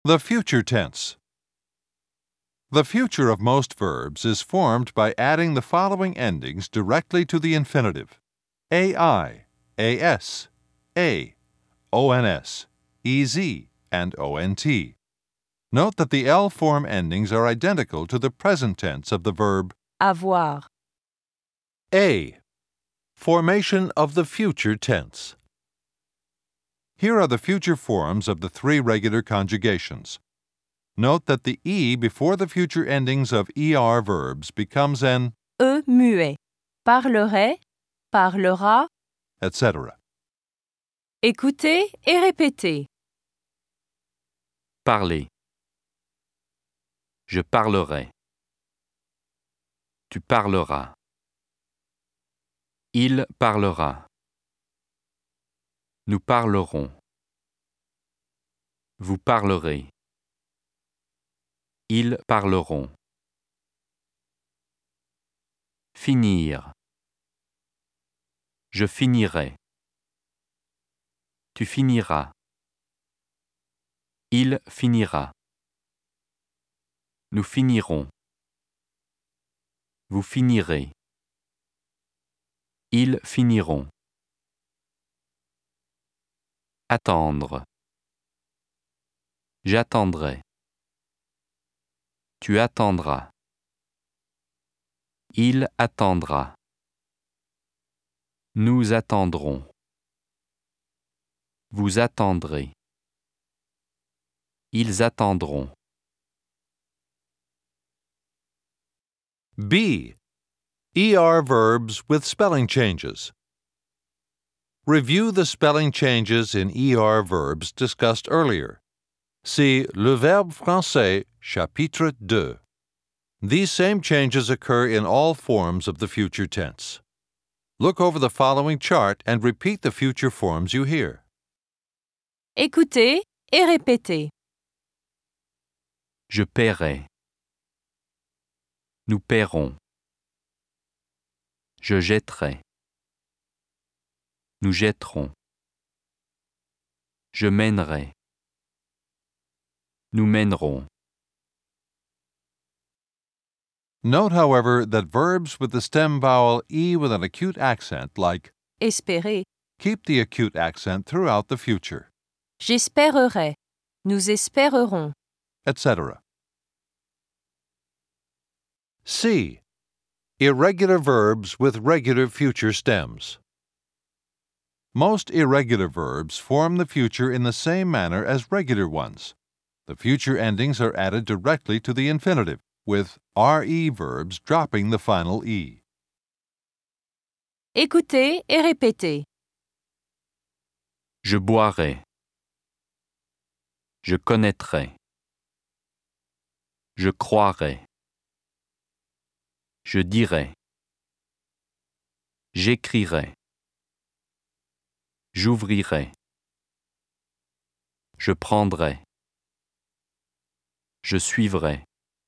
The future tense. The future of most verbs is formed by adding the following endings directly to the infinitive: ai, as, a, ons, ez, and ont. Note that the L form endings are identical to the present tense of the verb avoir, A. Formation of the future tense. Here are the future forms of the three regular conjugations. Note that the E before the future endings of ER verbs becomes an E muet, parlerait, parlera. etc. Écoutez et répétez. Parler. Je parlerai. Tu parleras. Il parlera. Nous parlerons. Vous parlerez. Ils parleront. Finir. Je finirai. Tu finiras. Il finira. Nous finirons. Vous finirez. Ils finiront. Attendre. J'attendrai. Tu attendras. Il attendra. Nous attendrons. Vous attendrez. Ils attendront. B. ER verbs with spelling changes. Review the spelling changes in ER verbs discussed earlier. See Le Verbe Français, chapitre 2. These same changes occur in all forms of the future tense. Look over the following chart and repeat the future forms you hear. Écoutez et répétez. Je paierai. Nous paierons. Je jetterai. Nous jetterons. Je mènerai. Nous mènerons. Note, however, that verbs with the stem vowel E with an acute accent, like Espérer. keep the acute accent throughout the future, J'espérerai. Nous espérerons. etc. C. Irregular verbs with regular future stems. Most irregular verbs form the future in the same manner as regular ones. The future endings are added directly to the infinitive, with RE verbs dropping the final E. Écoutez et répétez. Je boirai. Je connaîtrai. Je croirai. Je dirai. J'écrirai. J'ouvrirai. Je prendrai. Je suivrai.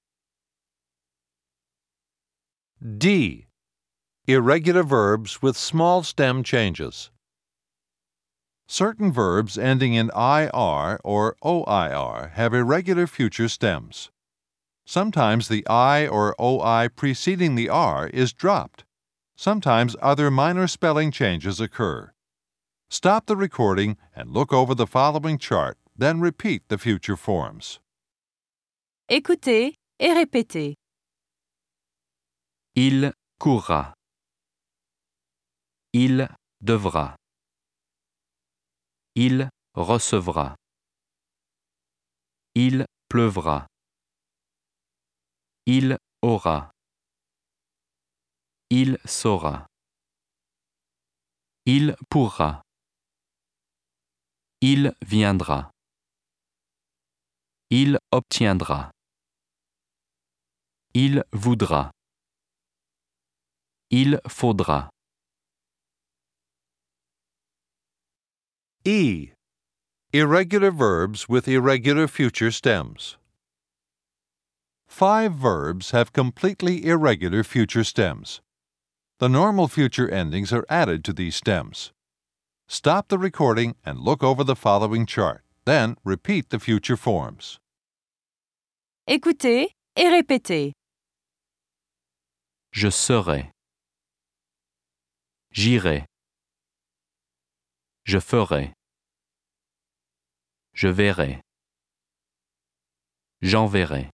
D. Irregular verbs with small stem changes. Certain verbs ending in IR or OIR have irregular future stems. Sometimes the I or OI preceding the R is dropped. Sometimes other minor spelling changes occur. Stop the recording and look over the following chart, then repeat the future forms. Écoutez et répétez. Il courra. Il devra. Il recevra. Il pleuvra. Il aura. Il saura. Il pourra. Il viendra. Il obtiendra. Il voudra. Il faudra. E. Irregular verbs with irregular future stems. 5 verbs have completely irregular future stems. The normal future endings are added to these stems. Stop the recording and look over the following chart. Then repeat the future forms. Écoutez et répétez. Je serai. J'irai. Je ferai. Je verrai. J'enverrai.